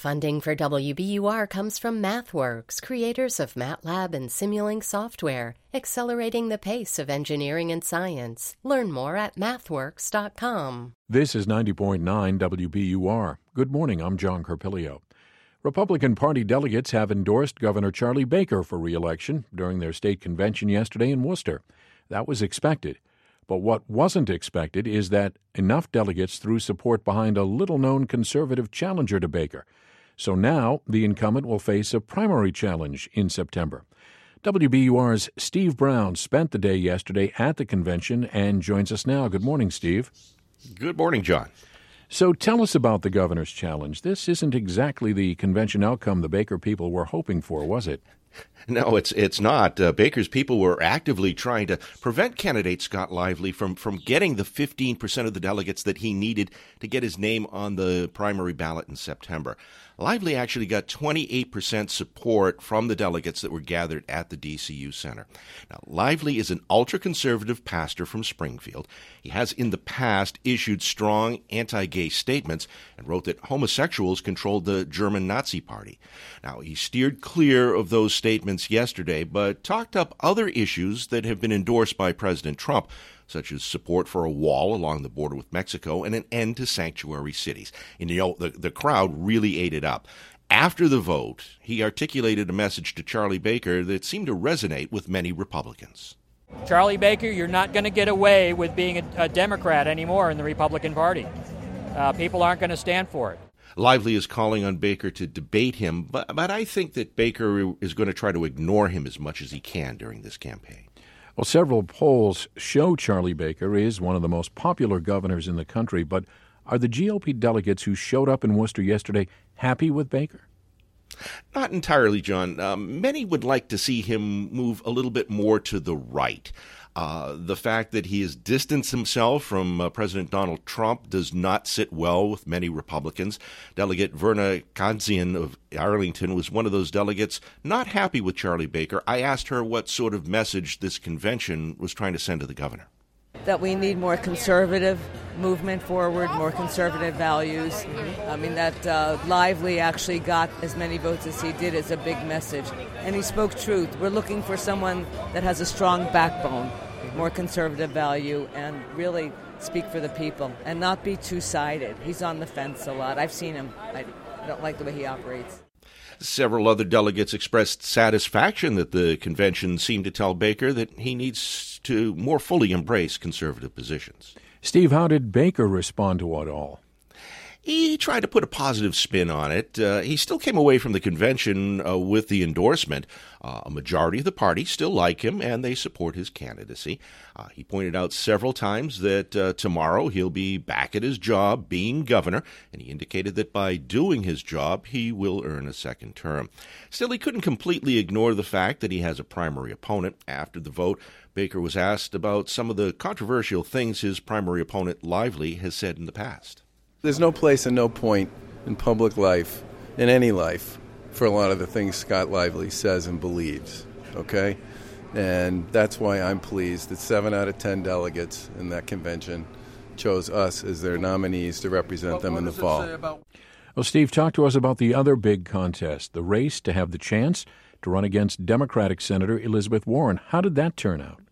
Funding for WBUR comes from MathWorks, creators of MATLAB and Simulink software, accelerating the pace of engineering and science. Learn more at mathworks.com. This is 90.9 WBUR. Good morning, I'm John Carpilio. Republican Party delegates have endorsed Governor Charlie Baker for re-election during their state convention yesterday in Worcester. That was expected. But what wasn't expected is that enough delegates threw support behind a little-known conservative challenger to Baker. So now the incumbent will face a primary challenge in September. WBUR's Steve Brown spent the day yesterday at the convention and joins us now. Good morning, Steve. Good morning, John. So tell us about the governor's challenge. This isn't exactly the convention outcome the Baker people were hoping for, was it? No, it's not. Baker's people were actively trying to prevent candidate Scott Lively from getting the 15% of the delegates that he needed to get his name on the primary ballot in September. Lively actually got 28% support from the delegates that were gathered at the DCU Center. Now, Lively is an ultra-conservative pastor from Springfield. He has in the past issued strong anti-gay statements and wrote that homosexuals controlled the German Nazi Party. Now, he steered clear of those statements yesterday, but talked up other issues that have been endorsed by President Trump, such as support for a wall along the border with Mexico and an end to sanctuary cities. And, the crowd really ate it up. After the vote, he articulated a message to Charlie Baker that seemed to resonate with many Republicans. Charlie Baker, you're not going to get away with being a Democrat anymore in the Republican Party. People aren't going to stand for it. Lively is calling on Baker to debate him, but I think that Baker is going to try to ignore him as much as he can during this campaign. Well, several polls show Charlie Baker is one of the most popular governors in the country, but are the GOP delegates who showed up in Worcester yesterday happy with Baker? Not entirely, John. Many would like to see him move a little bit more to the right. The fact that he has distanced himself from President Donald Trump does not sit well with many Republicans. Delegate Verna Kanzian of Arlington was one of those delegates not happy with Charlie Baker. I asked her what sort of message this convention was trying to send to the governor. That we need more conservative movement forward, more conservative values. I mean, that Lively actually got as many votes as he did is a big message. And he spoke truth. We're looking for someone that has a strong backbone, more conservative value, and really speak for the people and not be two-sided. He's on the fence a lot. I've seen him. I don't like the way he operates. Several other delegates expressed satisfaction that the convention seemed to tell Baker that he needs to more fully embrace conservative positions. Steve, how did Baker respond to it all? He tried to put a positive spin on it. He still came away from the convention with the endorsement. A majority of the party still like him, and they support his candidacy. He pointed out several times that tomorrow he'll be back at his job being governor, and he indicated that by doing his job, he will earn a second term. Still, he couldn't completely ignore the fact that he has a primary opponent. After the vote, Baker was asked about some of the controversial things his primary opponent, Lively, has said in the past. There's no place and no point in public life, in any life, for a lot of the things Scott Lively says and believes, okay? And that's why I'm pleased that 7 out of 10 delegates in that convention chose us as their nominees to represent them in the fall. Well, Steve, talk to us about the other big contest, the race to have the chance to run against Democratic Senator Elizabeth Warren. How did that turn out?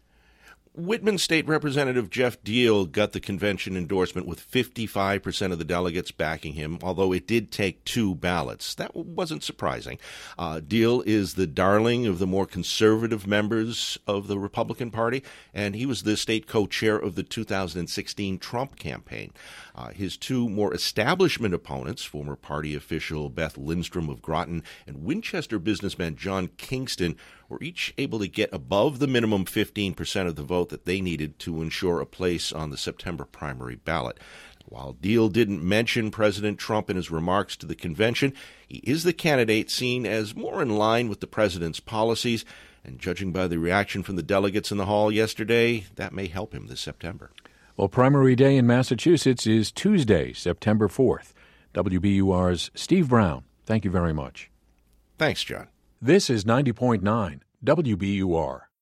Whitman State Representative Jeff Deal got the convention endorsement with 55% of the delegates backing him, although it did take 2 ballots. That wasn't surprising. Deal is the darling of the more conservative members of the Republican Party, and he was the state co-chair of the 2016 Trump campaign. His 2 more establishment opponents, former party official Beth Lindstrom of Groton and Winchester businessman John Kingston, were each able to get above the minimum 15% of the vote that they needed to ensure a place on the September primary ballot. While Deal didn't mention President Trump in his remarks to the convention, he is the candidate seen as more in line with the president's policies, and judging by the reaction from the delegates in the hall yesterday, that may help him this September. Well, primary day in Massachusetts is Tuesday, September 4th. WBUR's Steve Brown, thank you very much. Thanks, John. This is 90.9 WBUR.